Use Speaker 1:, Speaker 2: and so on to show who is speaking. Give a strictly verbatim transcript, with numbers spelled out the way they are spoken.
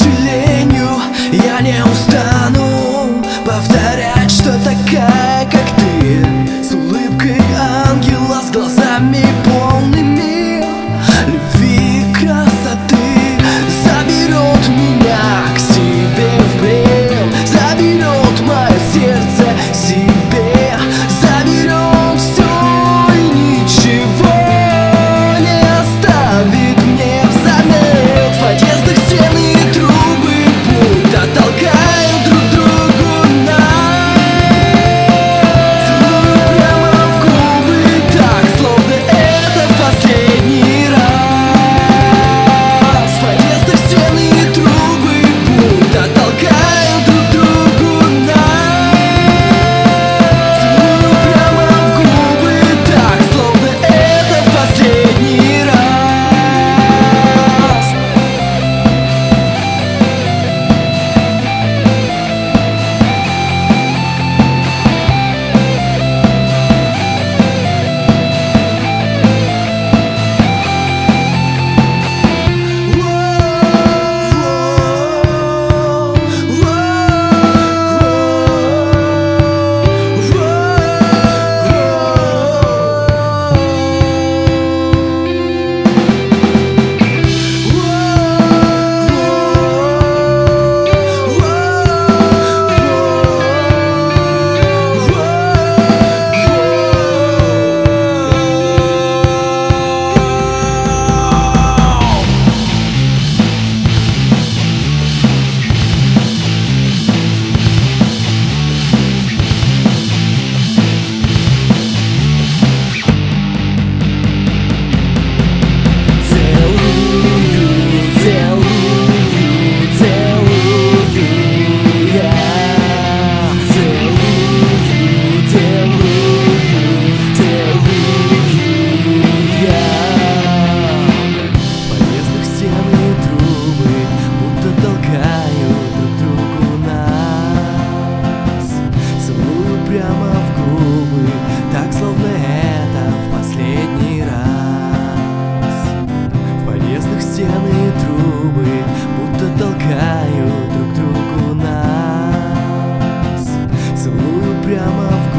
Speaker 1: сожалению, я не устану повторять, что такая, как ты, с улыбкой ангела, с глазами полными любви и красоты, заберет меня к себе в плен, заберет мое сердце себе, заберет все и ничего не оставит мне взамен. В подъездах стены и трубы будто толкают друг другу нас, целую прямо в губы, так, словно это в последний раз. В подъездах стены и трубы будто толкают друг другу нас, целую прямо в губы, так, словно это в последний раз. Прямо в губы, так словно это в последний раз. В подъездах стены и трубы будто толкают друг другу нас, целую прямо в